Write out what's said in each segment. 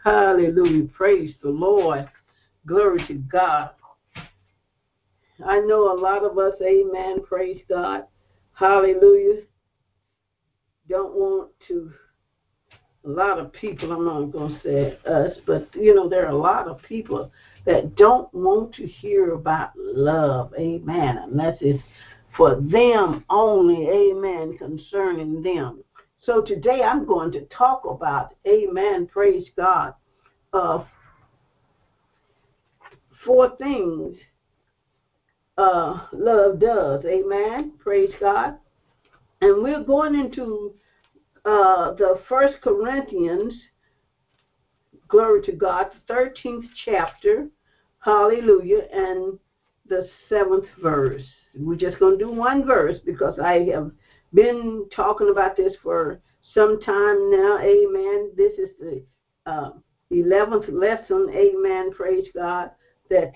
Hallelujah. Praise the Lord. Glory to God. I know a lot of us, amen, praise God. Hallelujah. Don't want to, a lot of people, I'm not going to say us, but, there are a lot of people that don't want to hear about love, amen, unless it's for them only, amen, concerning them. So today I'm going to talk about, amen, praise God, 4 things love does, amen, praise God. And we're going into the 1 Corinthians, glory to God, the 13th chapter, hallelujah, and the 7th verse. We're just going to do one verse because I have been talking about this for some time now, amen. This is the 11th lesson, amen, praise God, that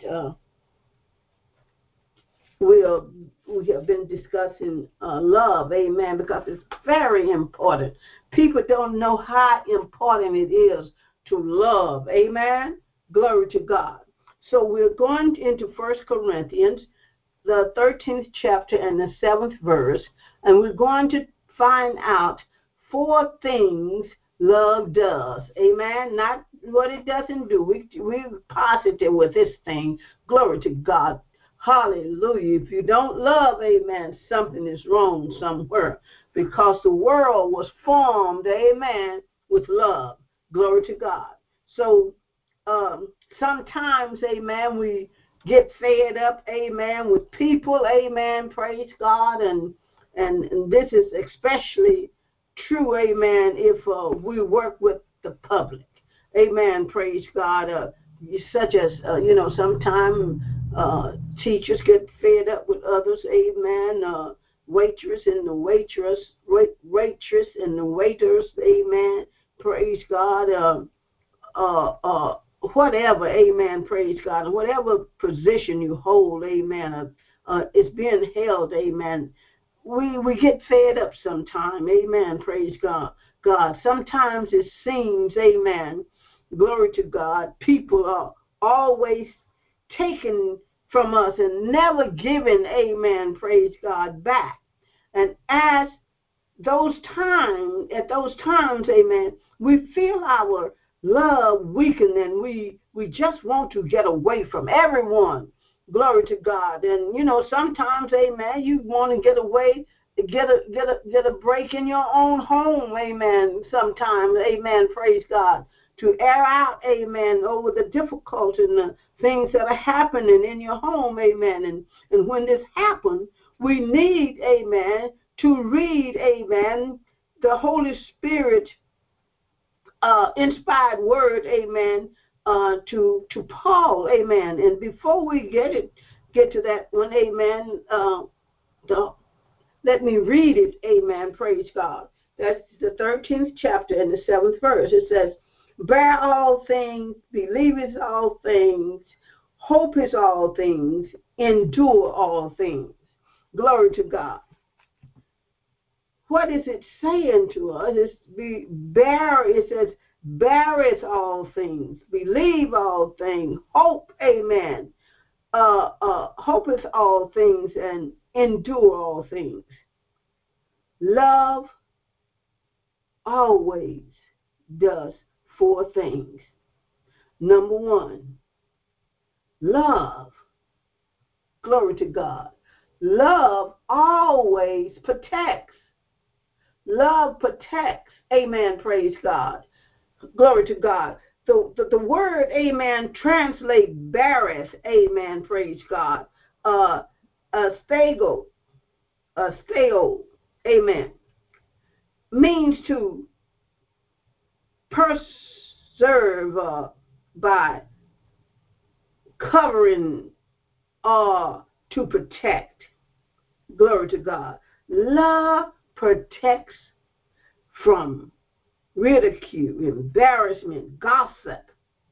we have been discussing love, amen, because it's very important. People don't know how important it is to love, amen. Glory to God. So we're going into 1 Corinthians, the 13th chapter and the 7th verse, and we're going to find out 4 things love does, amen. Not what it doesn't do. We're positive with this thing. Glory to God. Hallelujah. If you don't love, amen, something is wrong somewhere, because the world was formed, amen, with love. Glory to God. So sometimes, amen, we get fed up, amen, with people, amen, praise God, and this is especially true, amen, if we work with the public, amen, praise God, such as, sometimes teachers get fed up with others, amen, waitress and the waitress and the waiters, amen, praise God, whatever, amen, praise God, and whatever position you hold, amen, it's being held, amen. We get fed up sometime, amen, praise God. Sometimes it seems, amen, glory to God, people are always taken from us and never given, amen, praise God, back. And at those times, amen, we feel our love weaken, and we just want to get away from everyone. Glory to God. And sometimes, amen, you want to get away, get a break in your own home, amen. Sometimes, amen, praise God, to air out, amen, over the difficulty and the things that are happening in your home, amen. And when this happens, we need, amen, to read, amen, the Holy Spirit inspired word, amen, to Paul, amen. And before we get to that one, amen, let me read it, amen, praise God. That's the 13th chapter and the 7th verse. It says, bear all things, believe is all things, hope is all things, endure all things. Glory to God. What is it saying to us? It says, beareth all things, believe all things, hope, amen. Hopeth all things and endure all things. Love always does 4 things. Number 1, love. Glory to God. Love always protects. Love protects. Amen. Praise God. Glory to God. The word, amen, translate beareth, amen, praise God. Stego, amen, means to preserve by covering or to protect. Glory to God. Love protects from ridicule, embarrassment, gossip.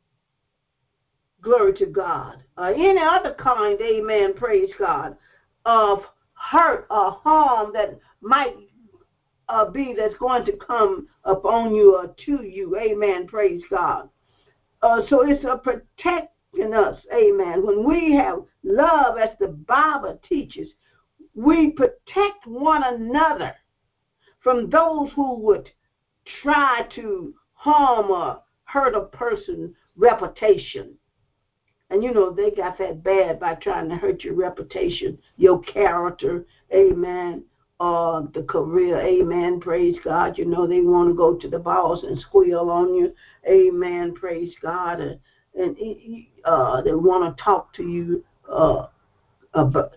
Glory to God. Any other kind, amen, praise God, of hurt or harm that might be that's going to come upon you or to you, amen, praise God. So it's a protecting us, amen. When we have love, as the Bible teaches, we protect one another from those who would try to harm or hurt a person's reputation. And you know, they got that bad by trying to hurt your reputation, your character, amen, or the career, amen, praise God. You know, they want to go to the boss and squeal on you, amen, praise God. And they want to talk to you, about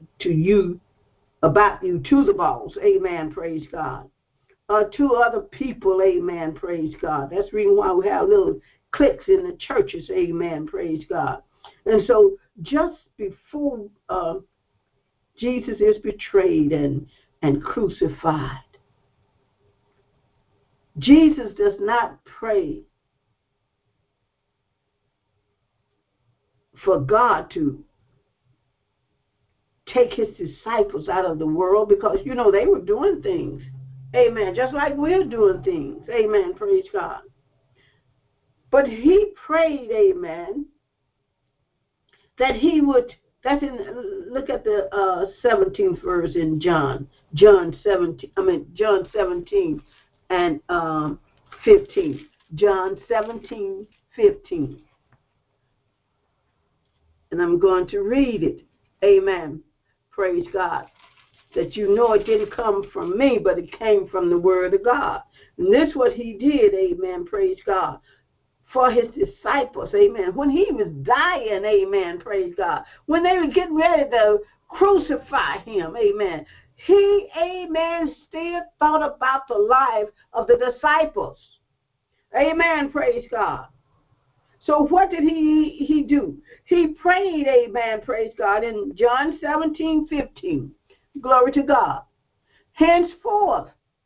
you to the boss, amen, praise God. To other people, amen, praise God. That's the reason why we have little cliques in the churches, amen, praise God. And so just before Jesus is betrayed and crucified, Jesus does not pray for God to take his disciples out of the world, because, you know, they were doing things, amen, just like we're doing things, amen, praise God. But he prayed, amen, that he would, that's in, look at the 17th verse in John 17 and 15. John 17:15. And I'm going to read it. Amen. Praise God. That you know it didn't come from me, but it came from the word of God. And this is what he did, amen, praise God, for his disciples, amen. When he was dying, amen, praise God, when they were getting ready to crucify him, amen, he, amen, still thought about the life of the disciples. Amen, praise God. So what did he do? He prayed, amen, praise God, in John 17:15. Glory to God. Henceforth,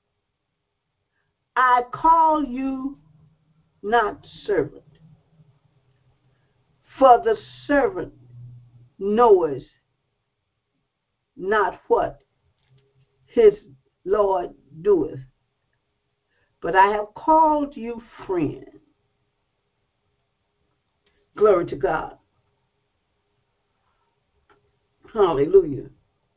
I call you not servant, for the servant knoweth not what his Lord doeth, but I have called you friend. Glory to God. Hallelujah.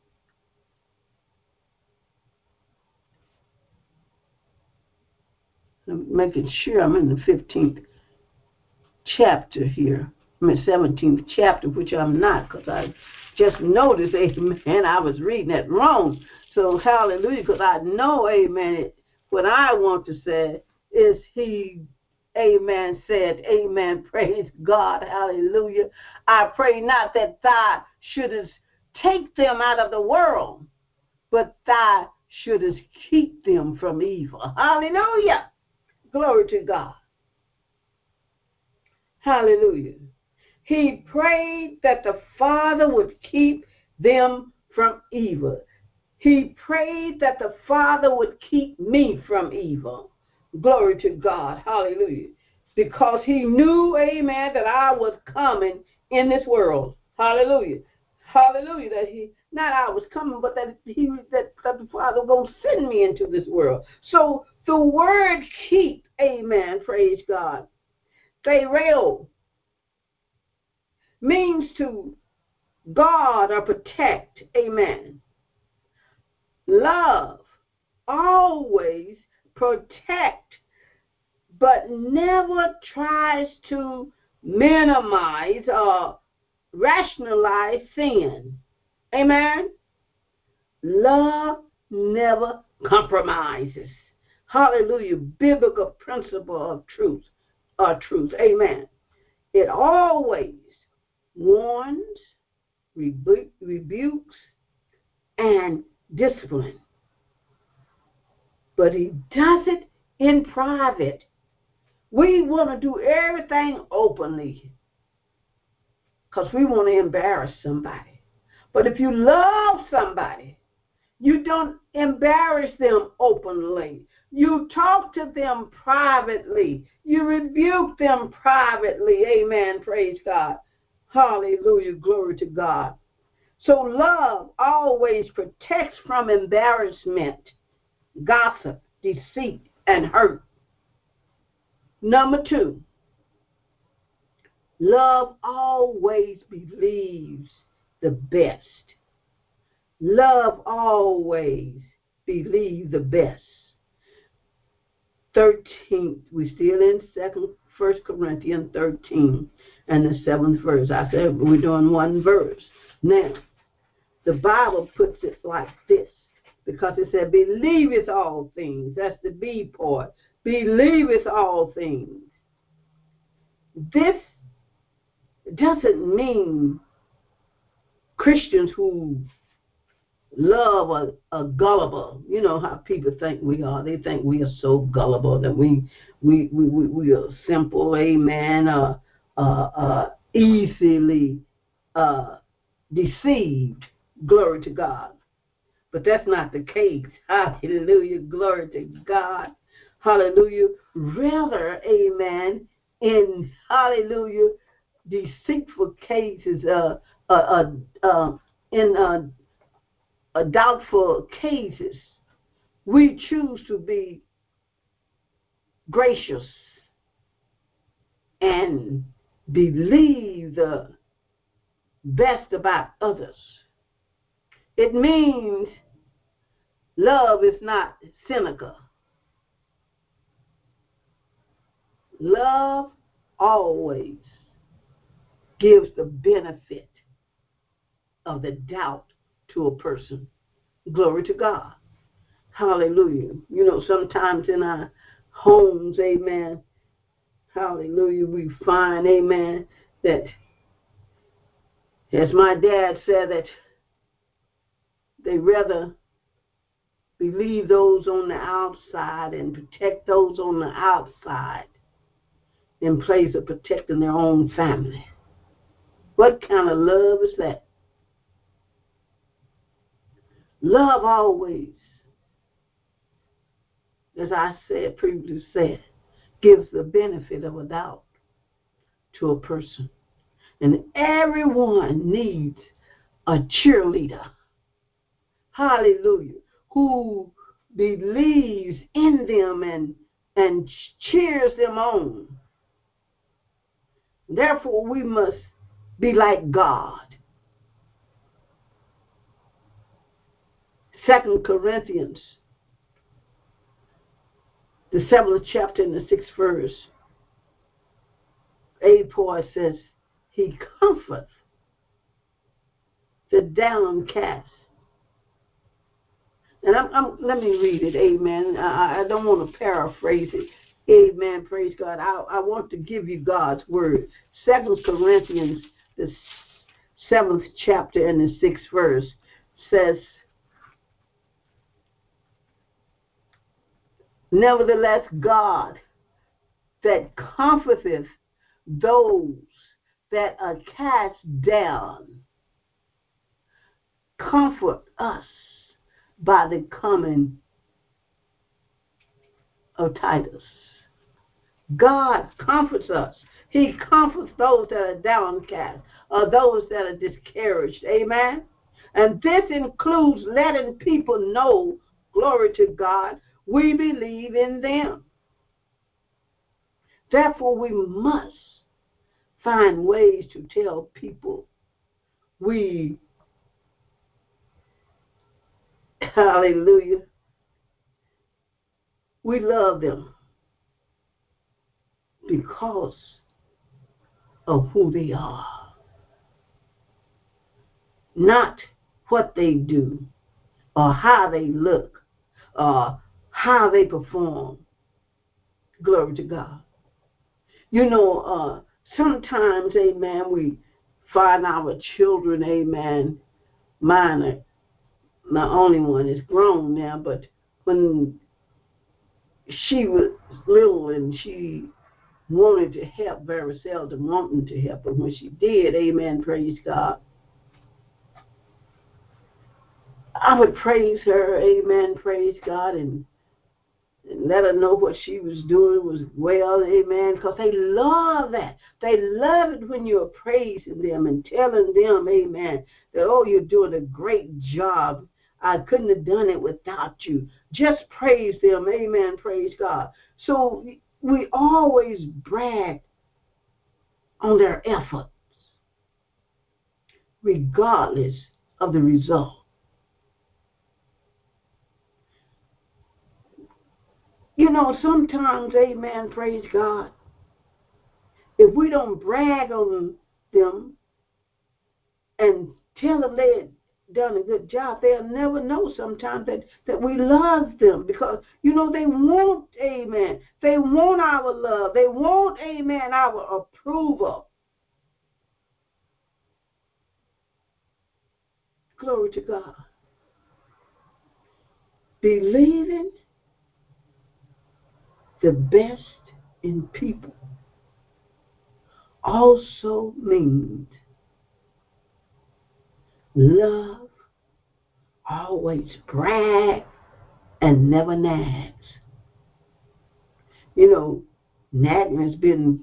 I'm making sure I'm in the 15th chapter here. I'm in the 17th chapter, which I'm not, because I just noticed, amen, I was reading it wrong. So hallelujah, because I know, amen, what I want to say is he, amen, said, amen, praise God, hallelujah. I pray not that thou shouldest take them out of the world, but thou shouldest keep them from evil. Hallelujah. Glory to God. Hallelujah. He prayed that the Father would keep them from evil. He prayed that the Father would keep me from evil. Glory to God. Hallelujah. Because he knew, amen, that I was coming in this world. Hallelujah. Hallelujah. That he, not I was coming, but that the Father was going to send me into this world. So the word keep, amen, praise God, Pharaoh, means to guard or protect, amen. Love always protect, but never tries to minimize or rationalize sin. Amen. Love never compromises. Hallelujah. Biblical principle of truth. Amen. It always warns, rebukes, and discipline. But he does it in private. We want to do everything openly because we want to embarrass somebody. But if you love somebody, you don't embarrass them openly. You talk to them privately. You rebuke them privately. Amen. Praise God. Hallelujah. Glory to God. So love always protects from embarrassment, gossip, deceit, and hurt. Number 2, Love always believes the best. Love always believes the best. 13th, we're still in First Corinthians 13 and the 7th verse. I said we're doing one verse. Now, the Bible puts it like this, because it said, believeth all things. That's the B part. Believeth all things. This doesn't mean Christians who love are gullible. You know how people think we are. They think we are so gullible that we are simple, amen, easily deceived. Glory to God. But that's not the case. Hallelujah. Glory to God. Hallelujah. Rather, amen, in, hallelujah, deceitful cases, in doubtful cases, we choose to be gracious and believe the best about others. It means love is not cynical. Love always gives the benefit of the doubt to a person. Glory to God. Hallelujah. You know, sometimes in our homes, amen, hallelujah, we find, amen, that, as my dad said, that they rather believe those on the outside and protect those on the outside in place of protecting their own family. What kind of love is that? Love always, as I said previously said, gives the benefit of a doubt to a person. And everyone needs a cheerleader, hallelujah, who believes in them and cheers them on. Therefore, we must be like God. 2 Corinthians, the 7th chapter and the 6th verse, A part says, he comforts the downcast. And let me read it, amen. I don't want to paraphrase it. Amen, praise God. I want to give you God's word. 2 Corinthians, the 7th chapter and the 6th verse says, nevertheless, God that comforteth those that are cast down, comfort us by the coming of Titus. God comforts us. He comforts those that are downcast or those that are discouraged. Amen? And this includes letting people know, glory to God, we believe in them. Therefore, we must find ways to tell people we, hallelujah, we love them because of who they are, not what they do or how they look or how they perform. Glory to God. You know, sometimes, amen, we find our children, amen, mine are, my only one is grown now, but when she was little and she wanted to help, very seldom wanting to help, but when she did, amen, praise God, I would praise her, amen, praise God, and let her know what she was doing was well, amen, because they love that. They love it when you're praising them and telling them, amen, that, oh, you're doing a great job. I couldn't have done it without you. Just praise them, amen, praise God. So we always brag on their effort, regardless of the result. You know, sometimes, amen, praise God, if we don't brag on them and tell them they had done a good job, they'll never know sometimes that we love them because, you know, they want, amen, they want our love. They want, amen, our approval. Glory to God. Believing the best in people also means love always brag and never nags. You know, nagging has been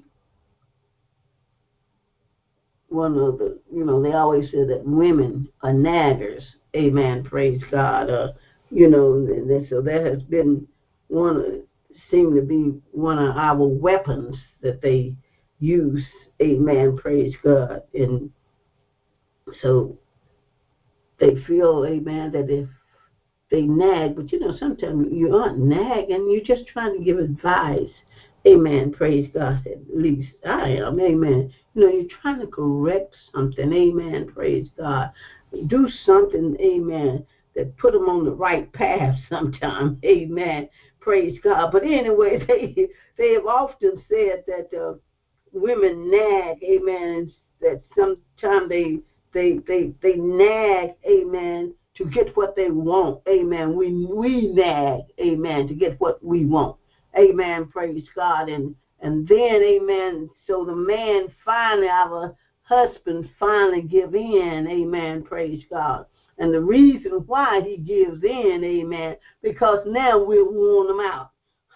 one of the, you know, they always say that women are naggers. Amen. Praise God. You know, and so that has been seemed to be one of our weapons that they use. Amen. Praise God. And so they feel, amen, that if they nag, but you know, sometimes you aren't nagging, you're just trying to give advice. Amen. Praise God. At least I am. Amen. You know, you're trying to correct something. Amen. Praise God. Do something. Amen. That put them on the right path sometime. Amen. Praise God. But anyway, they have often said that women nag. Amen. That sometimes they nag. Amen, to get what they want. Amen. We nag, amen, to get what we want. Amen. Praise God. And then, amen, so the man finally, our husband finally give in. Amen. Praise God. And the reason why he gives in, amen, because now we're worn him out.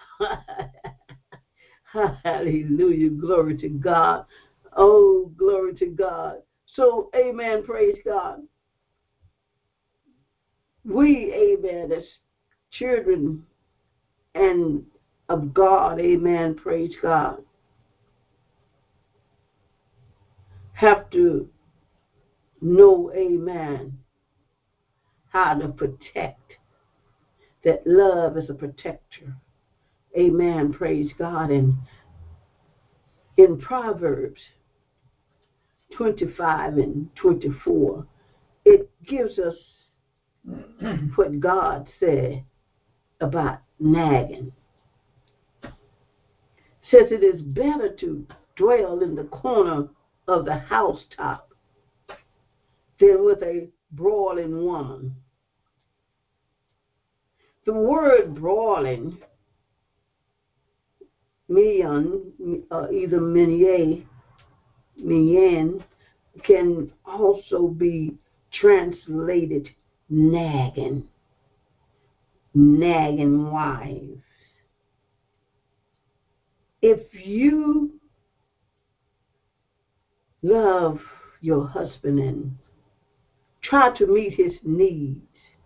Hallelujah. Glory to God. Oh, glory to God. So, amen. Praise God. We, amen, as children and of God, amen, praise God, have to know, amen, how to protect. That love is a protector. Amen, praise God. And in Proverbs 25 and 24, it gives us what God said about nagging. It says it is better to dwell in the corner of the housetop than with a broiling woman. The word broiling, mian, either minye, mian, can also be translated nagging, nagging wives. If you love your husband and try to meet his needs,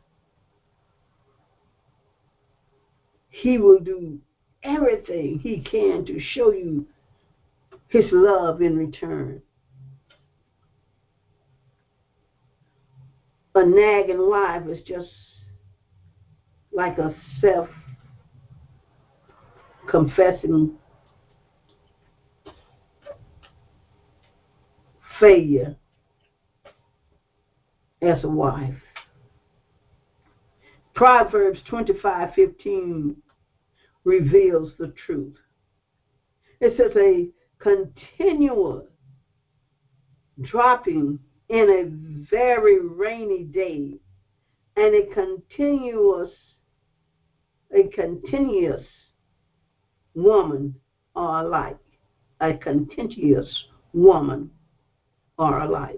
he will do everything he can to show you his love in return. A nagging wife is just like a self-confessing failure as a wife. Proverbs 25:15 reveals the truth. It says a continual dropping in a very rainy day and a continuous woman are alike. A continuous woman are alike.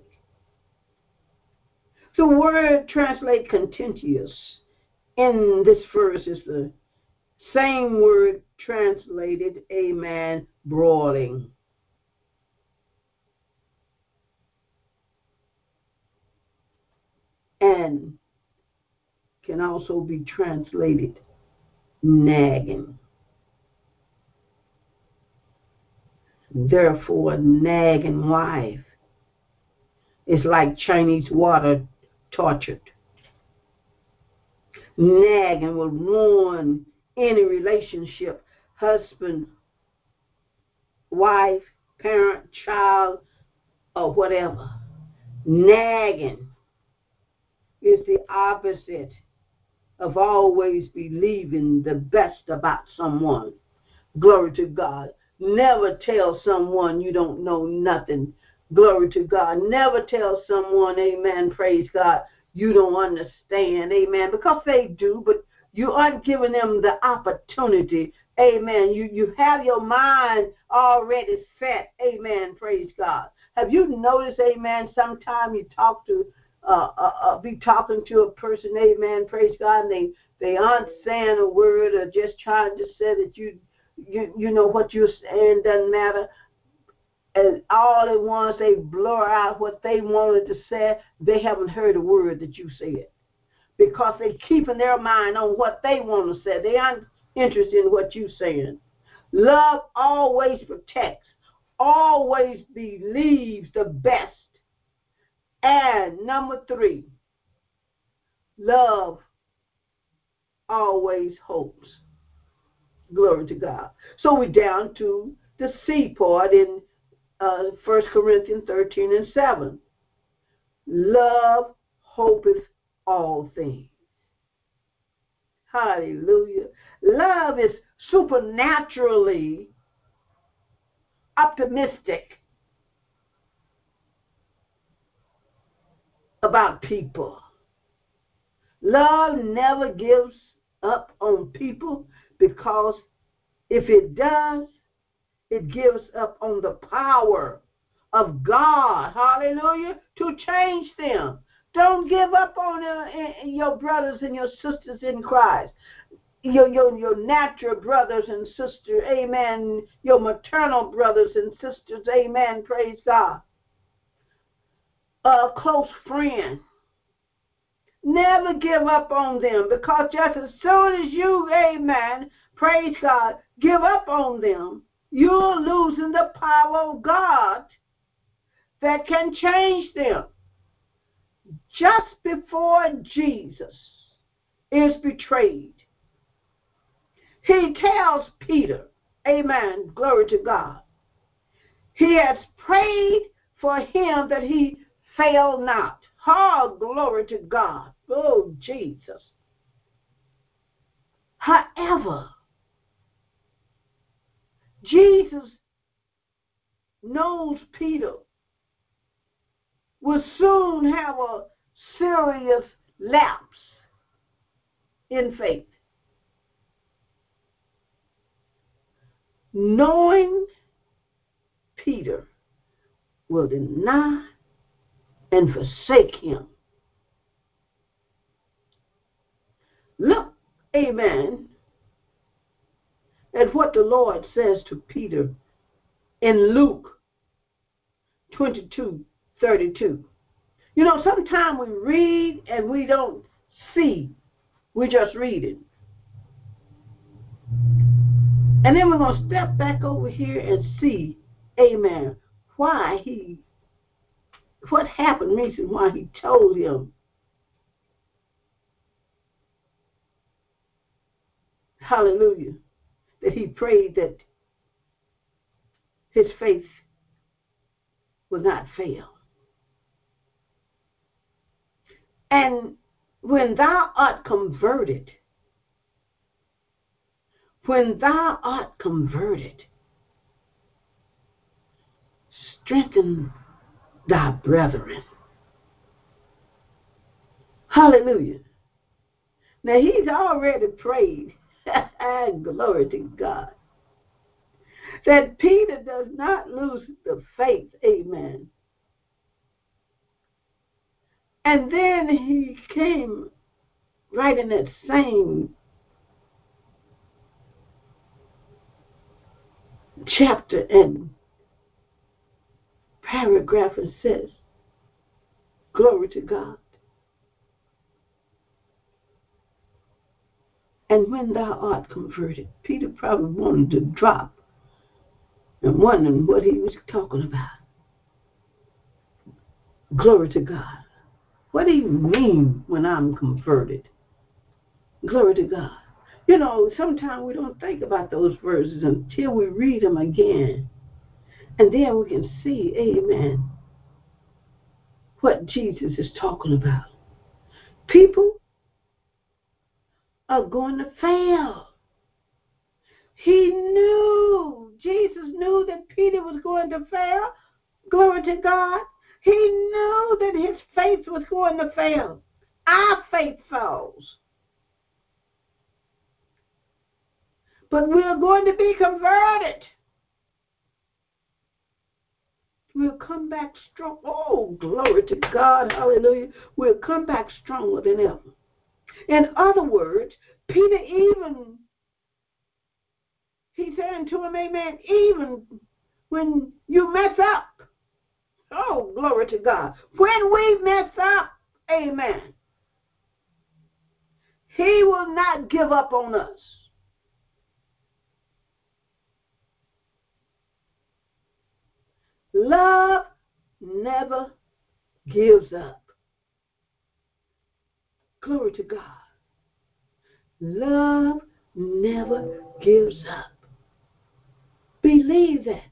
The word translate continuous in this verse is the same word translated, amen, broiling. And can also be translated nagging. Therefore, a nagging wife is like Chinese water tortured. Nagging will ruin any relationship, husband, wife, parent, child, or whatever. Nagging is the opposite of always believing the best about someone. Glory to God. Never tell someone you don't know nothing. Glory to God. Never tell someone, amen, praise God, you don't understand, amen, because they do, but you aren't giving them the opportunity, amen. You have your mind already set, amen, praise God. Have you noticed, amen, sometime you be talking to a person, amen, praise God, and they aren't saying a word or just trying to say that you know what you're saying doesn't matter. And all at once they blur out what they wanted to say. They haven't heard a word that you said because they're keeping their mind on what they want to say. They aren't interested in what you're saying. Love always protects, always believes the best. And number 3, love always hopes. Glory to God. So we're down to the C part in 1 Corinthians 13:7. Love hopeth all things. Hallelujah. Love is supernaturally optimistic about people. Love never gives up on people because if it does, it gives up on the power of God, hallelujah, to change them. Don't give up on your brothers and your sisters in Christ. Your natural brothers and sisters, amen. Your maternal brothers and sisters, amen. Praise God. A close friend. Never give up on them because just as soon as you, amen, praise God, give up on them, you're losing the power of God that can change them. Just before Jesus is betrayed, he tells Peter, amen, glory to God, he has prayed for him that he fail not. Oh, glory to God. Oh, Jesus. However, Jesus knows Peter will soon have a serious lapse in faith. Knowing Peter will deny and forsake him. Look, amen, at what the Lord says to Peter in Luke 22:32. You know, sometimes we read and we don't see. We just read it. And then we're going to step back over here and see, amen, what happened recently, why he told him, hallelujah, that he prayed that his faith will not fail. And when thou art converted, strengthen thy brethren. Hallelujah. Now he's already prayed, glory to God, that Peter does not lose the faith, amen. And then he came right in that same chapter and paragraph and says, glory to God. And when thou art converted, Peter probably wanted to drop and wondering what he was talking about. Glory to God. What do you mean when I'm converted? Glory to God. You know, sometimes we don't think about those verses until we read them again. And then we can see, amen, what Jesus is talking about. People are going to fail. He knew, Jesus knew that Peter was going to fail. Glory to God. He knew that his faith was going to fail. Our faith falls. But we're going to be converted. We'll come back strong. Oh, glory to God. Hallelujah. We'll come back stronger than ever. In other words, Peter he said to him, amen, even when you mess up. Oh, glory to God. When we mess up, amen, he will not give up on us. Love never gives up. Glory to God. Love never gives up. Believe that.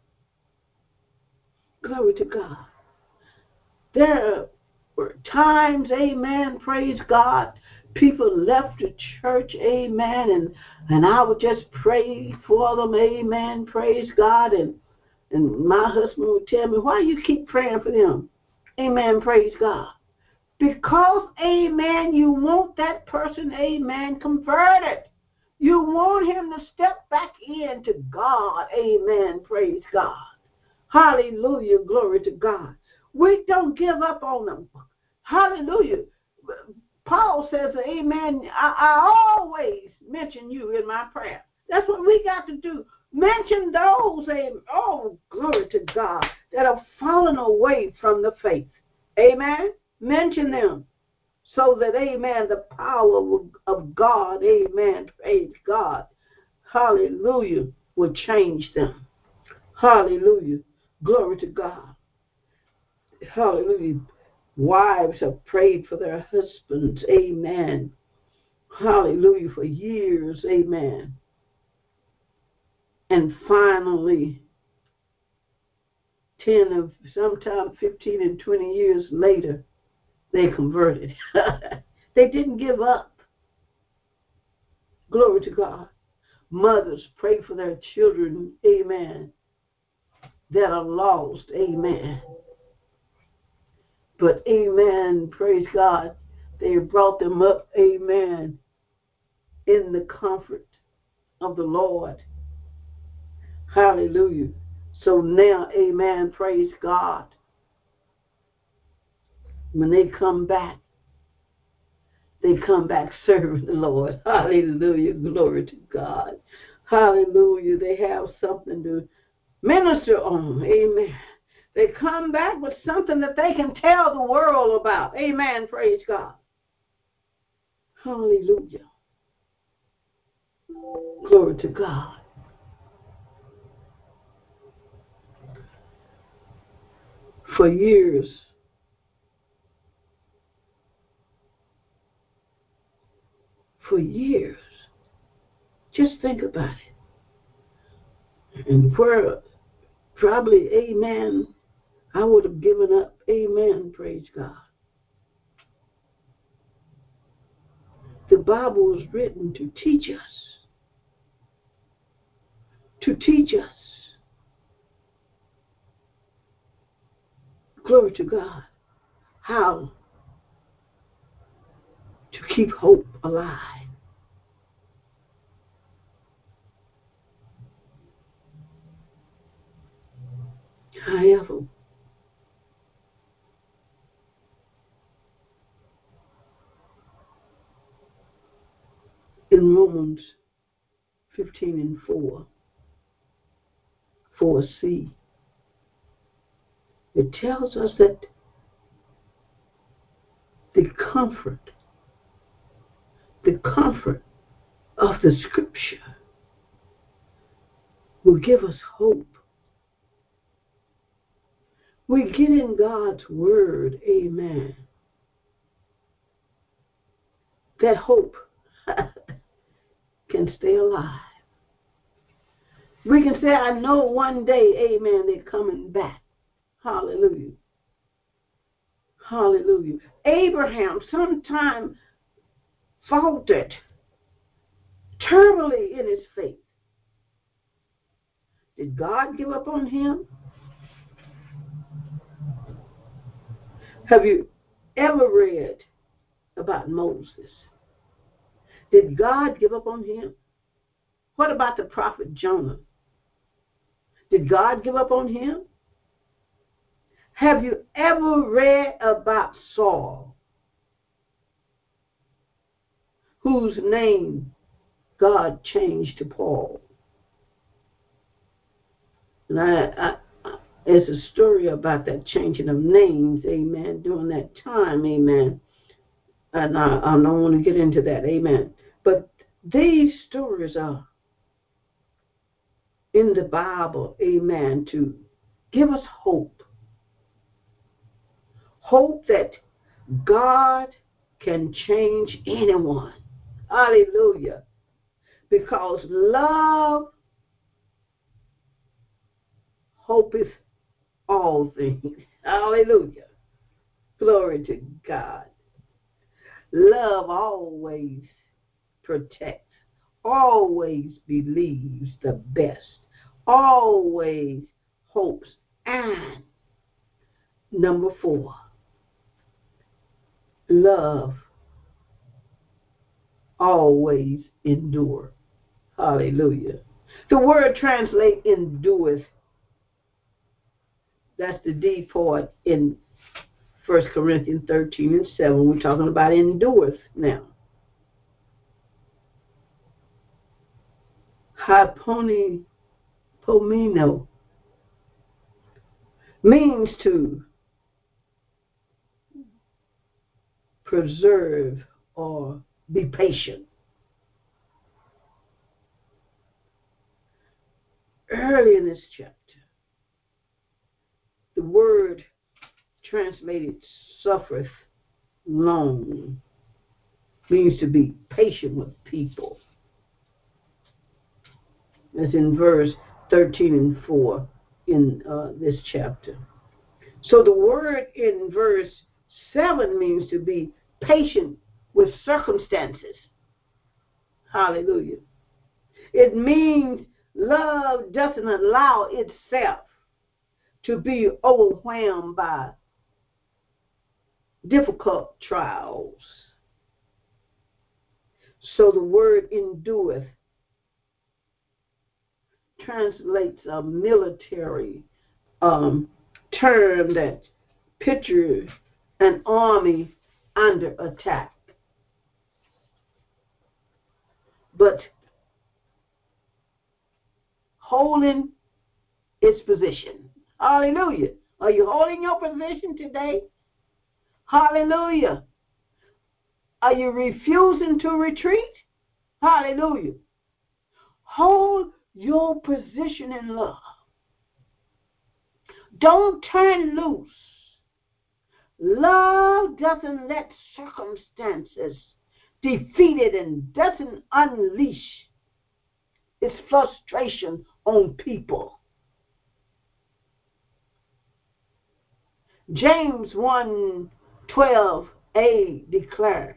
Glory to God. There were times, amen, praise God, people left the church, amen, and I would just pray for them, amen, praise God, and my husband would tell me, why you keep praying for them? Amen, praise God. Because, amen, you want that person, amen, converted. You want him to step back into God, amen, praise God. Hallelujah, glory to God. We don't give up on them. Hallelujah. Paul says, amen, I always mention you in my prayer. That's what we got to do. Mention those, oh, glory to God, that have fallen away from the faith. Amen. Mention them so that, amen, the power of God, amen, praise God, hallelujah, will change them. Hallelujah. Glory to God. Hallelujah. Wives have prayed for their husbands. Amen. Hallelujah. For years. Amen. And finally, 10 of sometime 15 and 20 years later, they converted. They didn't give up. Glory to God. Mothers pray for their children. Amen. That are lost. Amen. But amen, praise God, they brought them up, amen, in the comfort of the Lord. Hallelujah. So now, amen, praise God, when they come back serving the Lord. Hallelujah, glory to God. Hallelujah, they have something to minister on, amen. They come back with something that they can tell the world about. Amen, praise God. Hallelujah. Glory to God. For years, just think about it. And where probably, amen, I would have given up. Amen, praise God. The Bible was written to teach us. To teach us. Glory to God. How to keep hope alive. However, in Romans 15 and 4c, it tells us that the comfort of the Scripture will give us hope we get in God's word, amen, that hope can stay alive. We can say, I know one day, amen, they're coming back. Hallelujah. Hallelujah. Abraham sometime faltered terribly in his faith. Did God give up on him? Have you ever read about Moses? Did God give up on him? What about the prophet Jonah? Did God give up on him? Have you ever read about Saul, whose name God changed to Paul? And it's a story about that changing of names, amen, during that time, amen. And I don't want to get into that, amen. But these stories are in the Bible, amen, to give us hope. Hope that God can change anyone. Hallelujah. Because love hopeth all things. Hallelujah. Glory to God. Love always protects, always believes the best, always hopes. And number 4, love always endure. Hallelujah. The word translate endureth. That's the default in 1 Corinthians 13:7. We're talking about endureth now. Hypomino means to preserve or be patient. Early in this chapter, the word translated suffereth long means to be patient with people. That's in verse 13:4 in this chapter. So the word in verse 7 means to be patient with circumstances. Hallelujah. It means love doesn't allow itself to be overwhelmed by difficult trials. So the word endureth translates a military term that pictures an army under attack. But holding its position. Hallelujah. Are you holding your position today? Hallelujah. Are you refusing to retreat? Hallelujah. Hold your position in love. Don't turn loose. Love doesn't let circumstances defeat it and doesn't unleash its frustration on people. James 1:12a declares,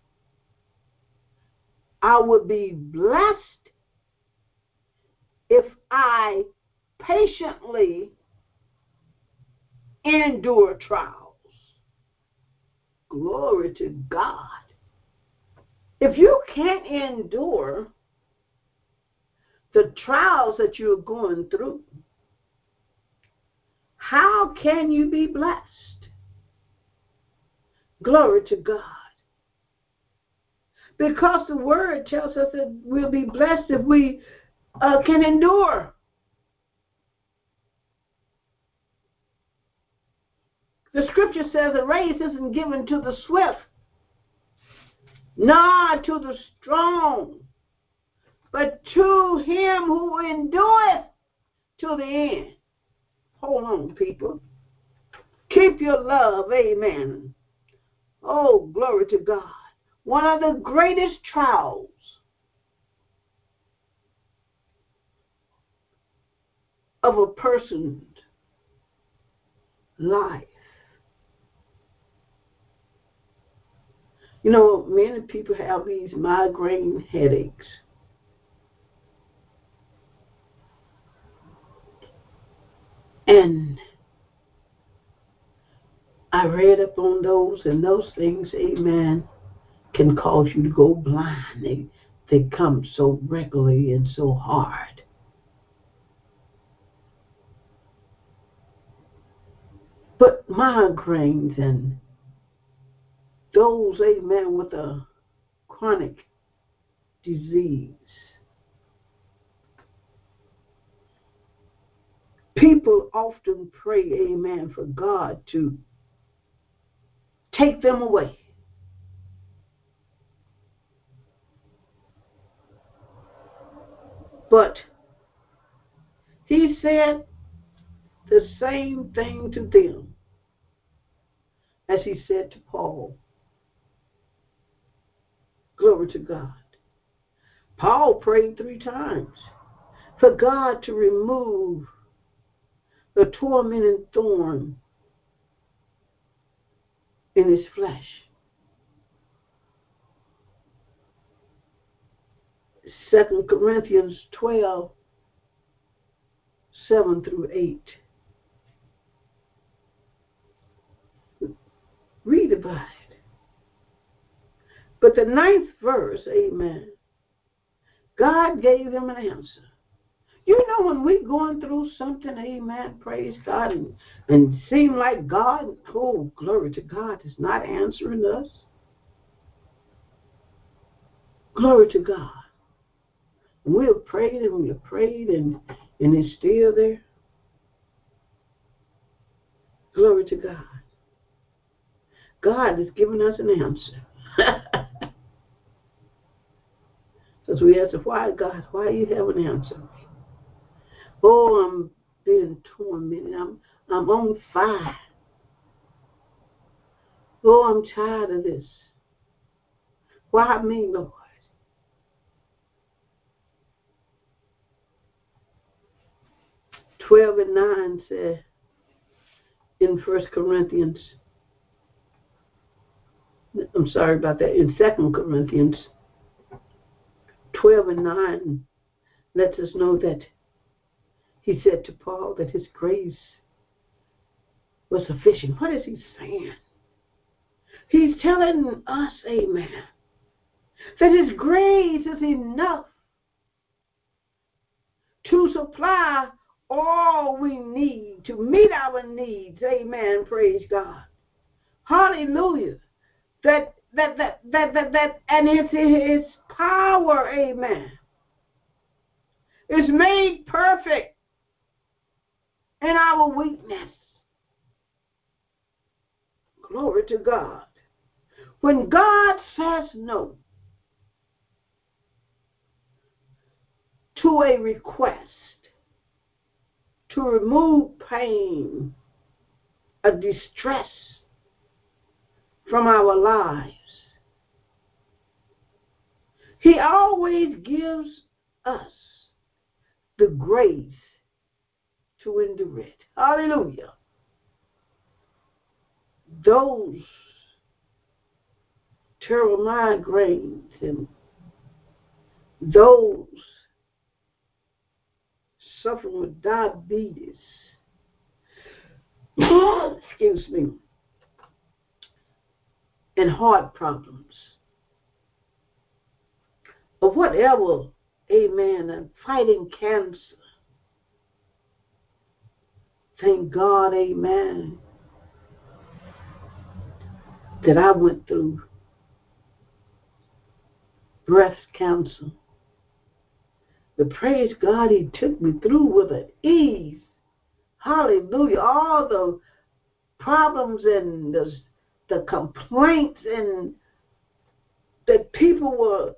I would be blessed if I patiently endure trials. Glory to God. If you can't endure the trials that you're going through, how can you be blessed? Glory to God. Because the word tells us that we'll be blessed if we can endure. The scripture says a race isn't given to the swift, nor to the strong, but to him who endureth to the end. Hold on, people. Keep your love. Amen. Oh, glory to God. One of the greatest trials of a person's life. You know, many people have these migraine headaches. And I read up on those, and those things, amen, can cause you to go blind. They come so regularly and so hard. But migraines and those, amen, with a chronic disease, people often pray, amen, for God to take them away. But he said the same thing to them as he said to Paul. Glory to God. Paul prayed 3 times for God to remove the tormenting thorn in his flesh. 2 Corinthians 12, 7 through 8. Read about it. But the 9th verse, amen, God gave them an answer. You know, when we're going through something, amen, praise God, and seem like God, oh, glory to God, is not answering us. Glory to God. And we have prayed and we have prayed, and it's still there. Glory to God. God has given us an answer. Because we ask, why, God, why you haven't answered me? Oh, I'm being tormented. I'm on fire. Oh, I'm tired of this. Why me, Lord? 12 and 9 said in 1 Corinthians, I'm sorry about that, in 2 Corinthians 12 and 9 lets us know that he said to Paul that his grace was sufficient. What is he saying? He's telling us, amen, that his grace is enough to supply all we need, to meet our needs. Amen. Praise God. Hallelujah. And it's his power, amen, is made perfect in our weakness. Glory to God. When God says no to a request to remove pain, a distress from our lives, he always gives us the grace to endure it. Hallelujah. Those terrible migraines and those suffering with diabetes, excuse me, and heart problems, or whatever, amen, and fighting cancer. Thank God, amen, that I went through breast cancer. But praise God, he took me through with an ease. Hallelujah. All the problems and the complaints and that people were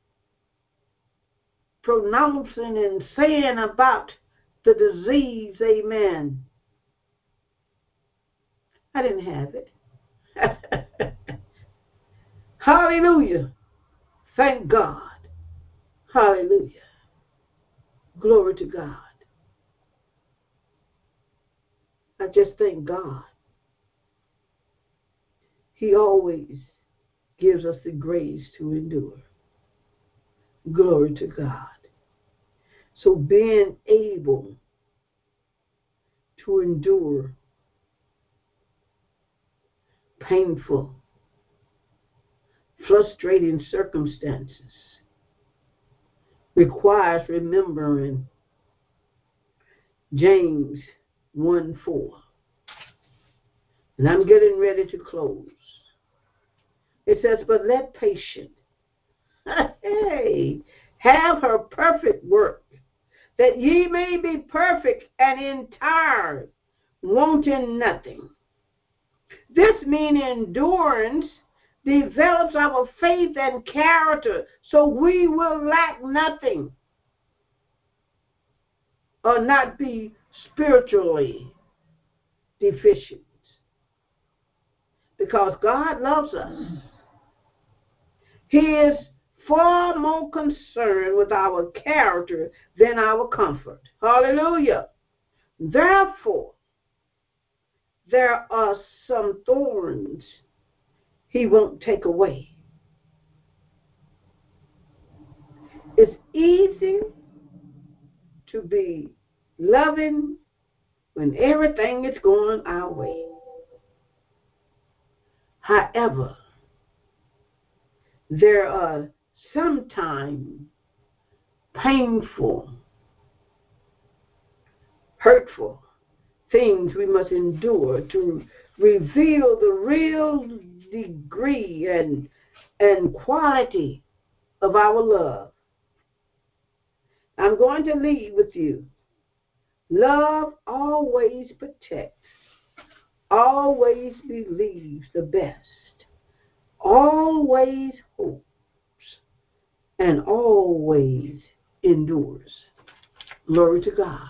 pronouncing and saying about the disease, amen, I didn't have it. Hallelujah. Thank God. Hallelujah. Glory to God. I just thank God. He always gives us the grace to endure. Glory to God. So being able to endure painful, frustrating circumstances requires remembering James 1:4. And I'm getting ready to close. It says, but let patience, hey, have her perfect work, that ye may be perfect and entire, wanting nothing. This means endurance develops our faith and character so we will lack nothing or not be spiritually deficient. Because God loves us. He is far more concerned with our character than our comfort. Hallelujah. Therefore, there are some thorns He won't take away. It's easy to be loving when everything is going our way. However, there are sometimes painful, hurtful things we must endure to reveal the real degree and quality of our love. I'm going to leave with you. Love always protects, always believes the best, always hopes, and always endures. Glory to God.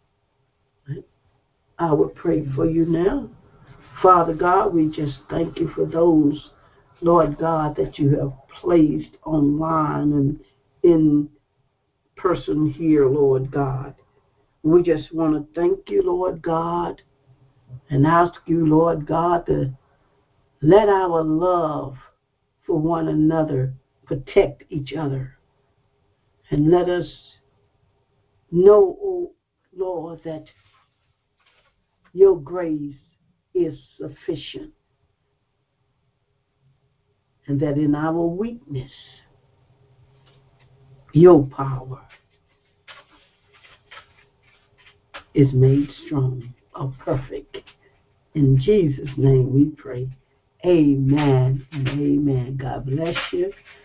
I will pray for you now. Father God, we just thank you for those, Lord God, that you have placed online and in person here, Lord God. We just want to thank you, Lord God, and ask you, Lord God, to let our love for one another protect each other. And let us know, oh Lord, that your grace is sufficient. And that in our weakness, your power is made strong or perfect. In Jesus' name we pray. Amen and amen. God bless you.